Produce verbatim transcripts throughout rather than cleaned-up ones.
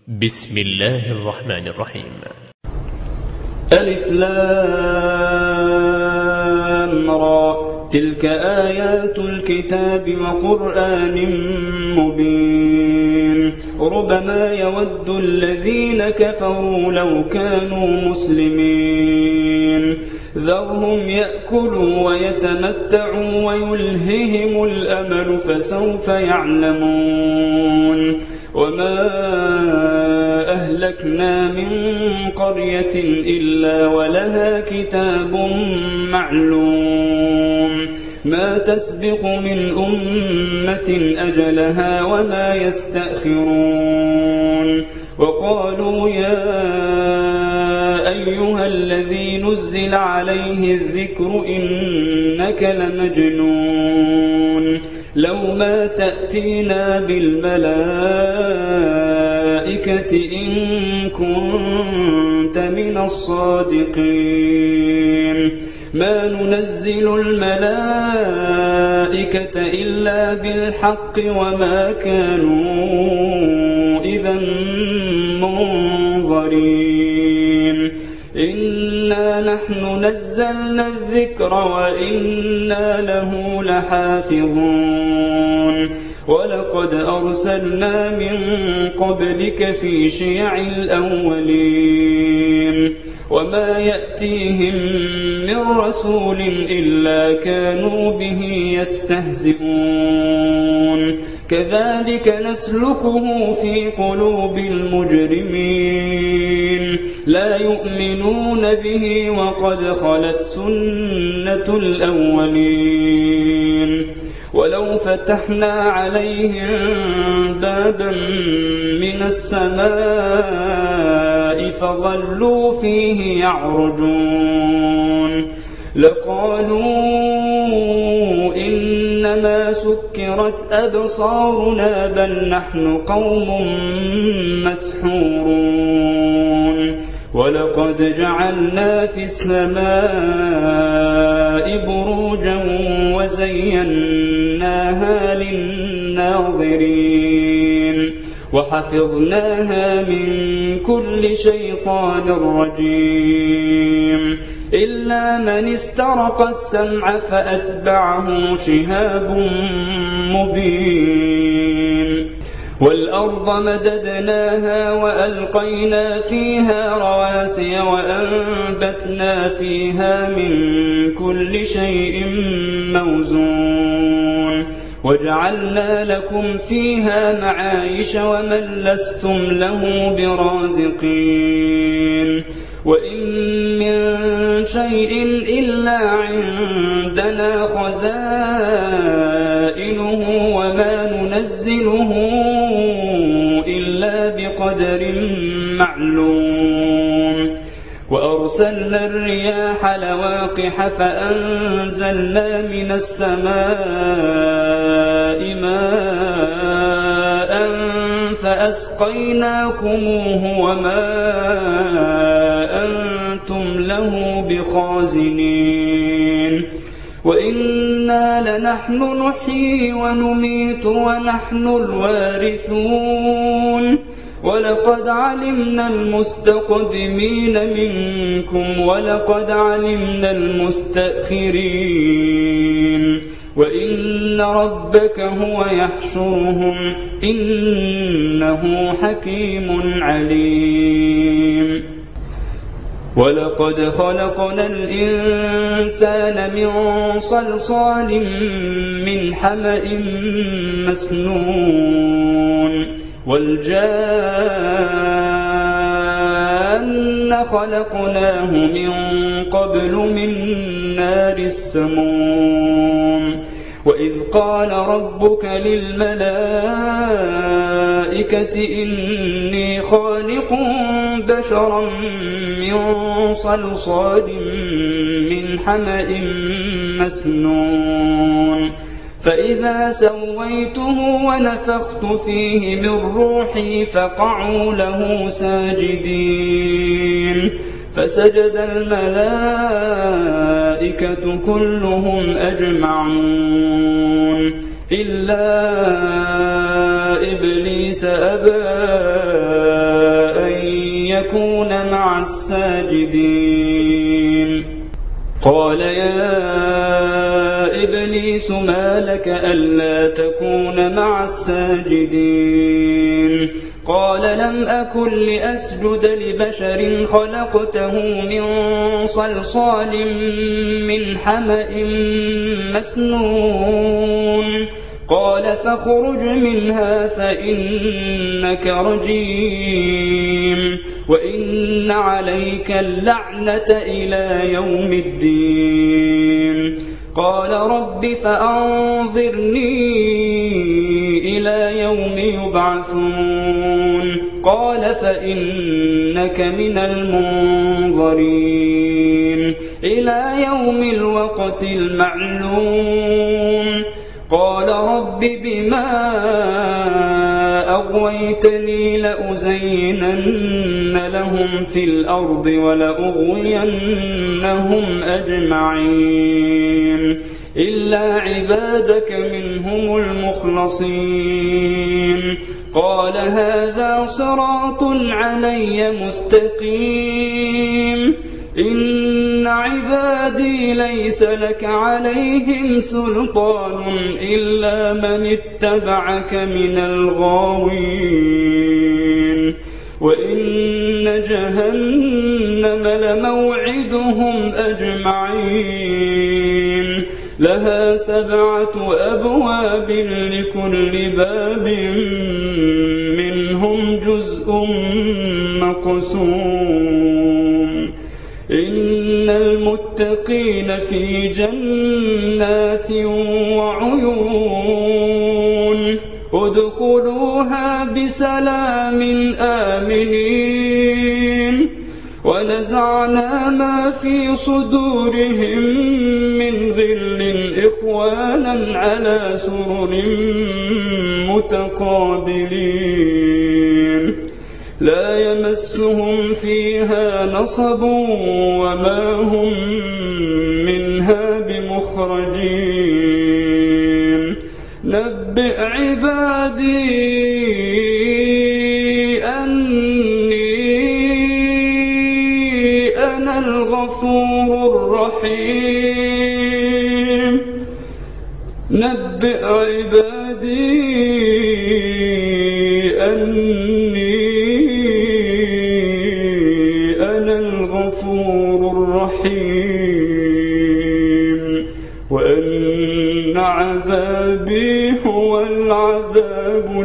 بسم الله الرحمن الرحيم. ألف لام را، تلك آيات الكتاب وقرآن مبين. ربما يود الذين كفروا لو كانوا مسلمين. ذرهم يأكلوا ويتمتعوا ويلههم الأمل فسوف يعلمون. وما أهلكنا من قرية إلا ولها كتاب معلوم، ما تسبق من أمة أجلها وما يستأخرون. وقالوا يا أيها الذي نزل عليه الذكر إنك لمجنون، لو ما تأتينا بالملائكة إن كنت من الصادقين. ما ننزل الملائكة إلا بالحق وما كانوا إذا منظرين. إنا نحن نزلنا الذكر وإنا له لحافظون. ولقد أرسلنا من قبلك في شيع الأولين، وما يأتيهم من رسول إلا كانوا به يستهزئون. كذلك نسلكه في قلوب المجرمين، لا يؤمنون به وقد خلت سنة الأولين. ولو فتحنا عليهم بابا من السماء فظلوا فيه يعرجون لقالوا إنما سكرت أبصارنا بل نحن قوم مسحورون. ولقد جعلنا في السماء بروجا وزيناها للناظرين وحفظناها من كل شيطان رجيم إلا من استرق السمع فأتبعه شهاب مبين. والأرض مددناها وألقينا فيها رواسي وأنبتنا فيها من كل شيء موزون وجعلنا لكم فيها معايش ومن لستم له برازقين. وإن من شيء إلا عندنا خزائنه وما ننزله إلا بقدر معلوم. وأرسلنا الرياح لواقح فأنزلنا من السماء ماء فأسقيناكموه وما أنتم له بخازنين. وإنا لنحن نحيي ونميت ونحن الوارثون. ولقد علمنا المستقدمين منكم ولقد علمنا المستأخرين وإن ربك هو يحشرهم إنه حكيم عليم. ولقد خلقنا الإنسان من صلصال من حمأ مسنون والجان خلقناه من قبل من نار السموم. وإذ قال ربك للملائكة إني خالق بشرا من صلصال من حمأ مسنون فإذا سويته ونفخت فيه من روحي فقعوا له ساجدين. فسجد الملائكة كلهم أجمعون إلا إبليس أبى الساجدين. قال يا إبليس ما لك ألا تكون مع الساجدين؟ قال لم أكن لأسجد لبشر خلقته من صلصال من حمأ مسنون. قال فاخرج منها فإنك رجيم وإن عليك اللعنة إلى يوم الدين. قال رب فأنظرني إلى يوم يبعثون. قال فإنك من المنظرين إلى يوم الوقت المعلوم. قال رب بما أغويتني لأزينن لهم في الأرض ولأغوينهم أجمعين إلا عبادك منهم المخلصين. قال هذا صراط علي مستقيم. إن عبادي ليس لك عليهم سلطان إلا من اتبعك من الغاوين. وإن جهنم لموعدهم أجمعين لها سبعة أبواب لكل باب منهم جزء مقسوم. إن المتقين في جنات وعيون ادخلوها بسلام آمنين. ونزعنا ما في صدورهم من غل إخوانا على سرر متقابلين لا يمسهم فيها نصب وما هم منها بمخرجين. نبئ عبادي أني أنا الغفور الرحيم. نبئ عبادي أني أنا الغفور الرحيم وأن عذابي هو العذاب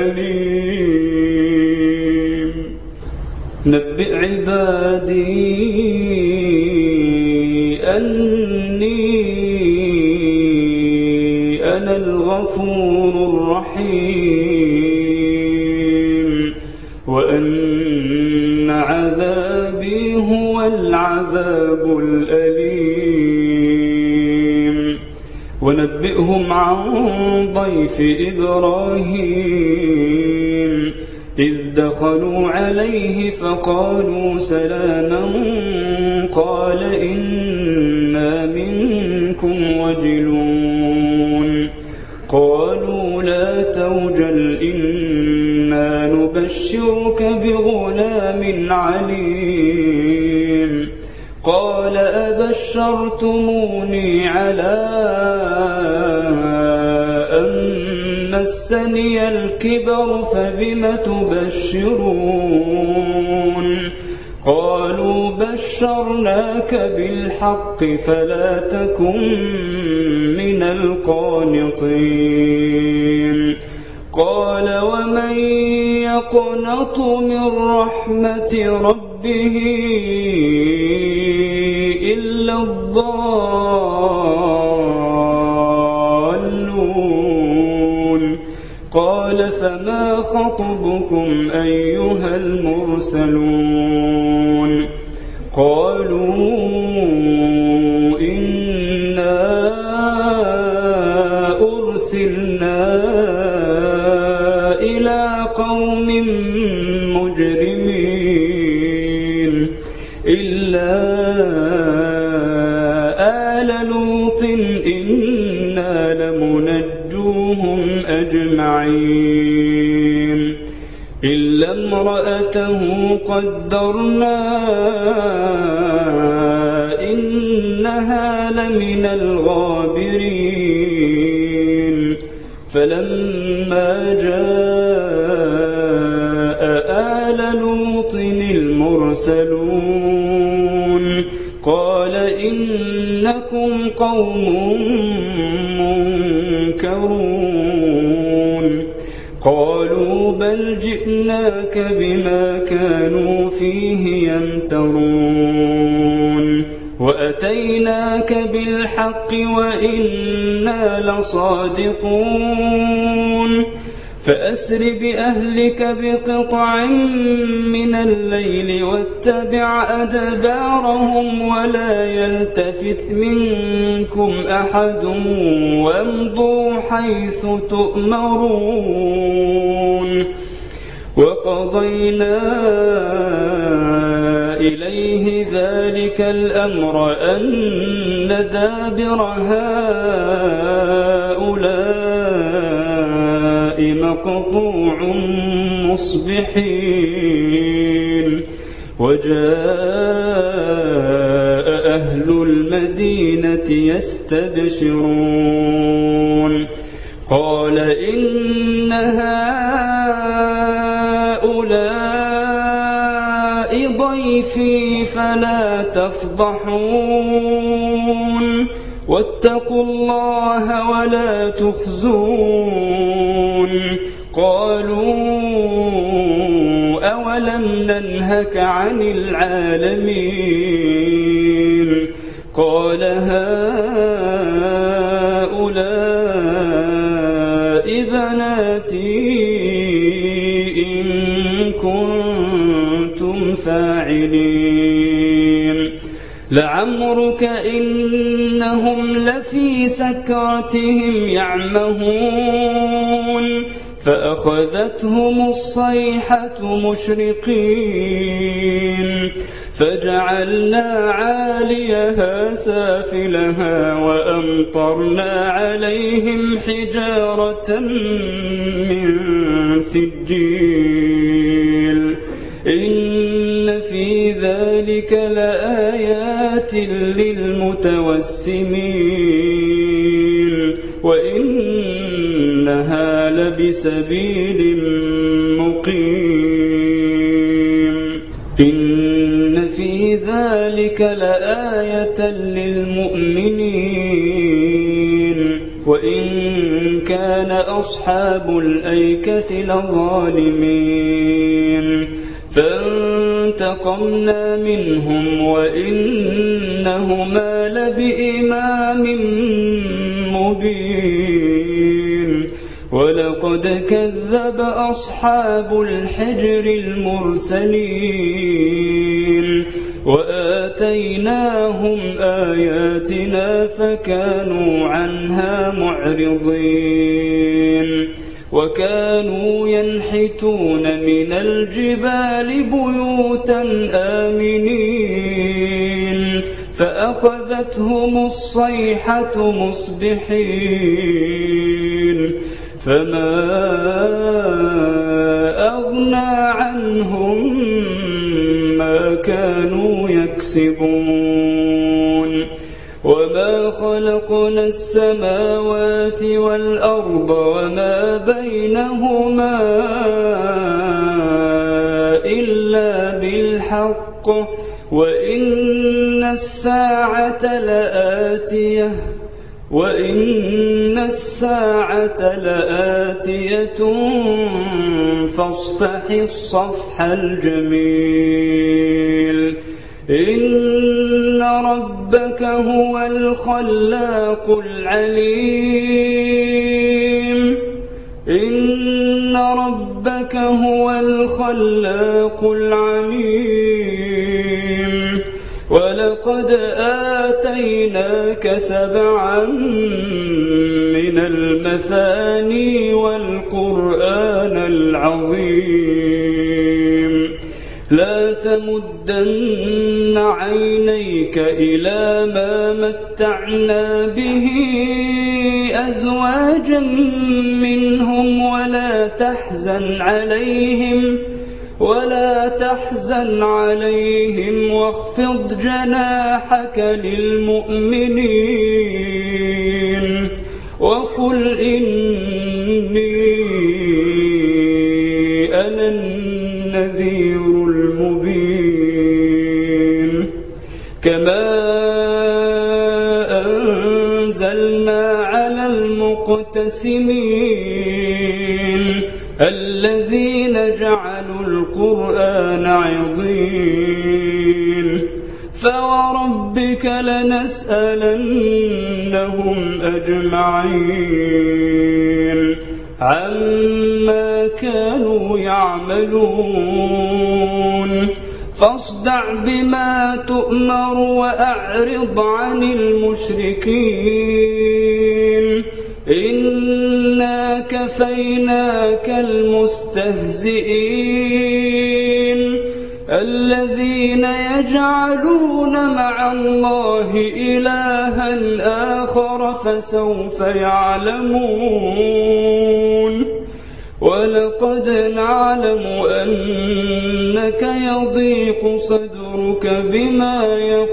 الأليم. نبئ عبادي أني أنا الغفور الرحيم وأن عذابي هو العذاب الأليم. ونبئهم عن ضيف إبراهيم إذ دخلوا عليه فقالوا سلاما قال إنا منكم وجلون. قالوا لا توجل إنا نبشرك بغلام عليم. قال أبشرتموني على أن مسني الكبر فبم تبشرون. قالوا بشرناك بالحق فلا تكن من القانطين. قال ومن يقنط من رحمة ربه إلا الضالون. قال فما خطبكم أيها المرسلون؟ قالوا إنا أرسلنا إلى قوم مجرمين إلا آل لوط إنا لمنجوهم أجمعين إلا امرأته قدرنا إنها لمن الغابرين فلما جاء آل لوط المرسلون قال إنكم قوم منكرون قالوا بل جئناك بما كانوا فيه يمترون وأتيناك بالحق وإنا لصادقون فأسر بأهلك بقطع من الليل واتبع أدبارهم ولا يلتفت منكم أحد وامضوا حيث تؤمرون وقضينا إليه ذلك الأمر أن دابر هؤلاء مقطوع مصبحين وجاء أهل المدينة يستبشرون قال إن هؤلاء ضيفي فلا تفضحون واتقوا الله ولا تخزون قالوا أولم ننهك عن العالمين قال هؤلاء بناتي إن كنتم فاعلين لعمرك إنهم لفي سكرتهم يعمهون فأخذتهم الصيحة مشرقين فجعلنا عاليها سافلها وأمطرنا عليهم حجارة من سجيل إن في ذلك لآيات للمتوسمين وإنها لبسبيل مقيم إن في ذلك لآية للمؤمنين وإن كان أصحاب الأيكة لظالمين فانتقمنا منهم وإنهما لبإمام مبين ولقد كذب أصحاب الحجر المرسلين وآتيناهم آياتنا فكانوا عنها معرضين وكانوا ينحتون من الجبال بيوتا آمنين فأخذتهم الصيحة مصبحين فما أغنى عنهم ما كانوا يكسبون وما خلقنا السماوات والأرض وما بينهما إلا بالحق وإن الساعة لآتية وإن الساعة لآتية فاصفح الصفح الجميل إن ربك هو الخلاق العليم إن ربك هو الخلاق العليم ولقد آتيناك سبعا من المثاني والقرآن العظيم لا تمدن عينيك إلى ما متعنا به أزواجا منهم ولا تحزن عليهم ولا تحزن عليهم واخفض جناحك للمؤمنين وقل إني أنا النذير المبين كما أنزلنا على المقتسمين الذين جعلوا القرآن عضين فوربك لنسألنهم أجمعين عما كانوا يعملون فاصدع بما تؤمر وأعرض عن المشركين إنا كفيناك المستهزئين الذين يجعلون مع الله إلها آخر فسوف يعلمون ولقد نعلم أنك يضيق صدرك بما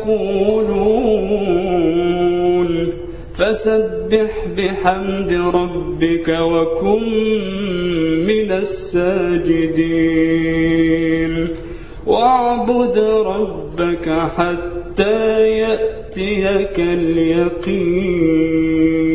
يقولون فسبح بحمد ربك وكن من الساجدين واعبد ربك حتى يأتيك اليقين.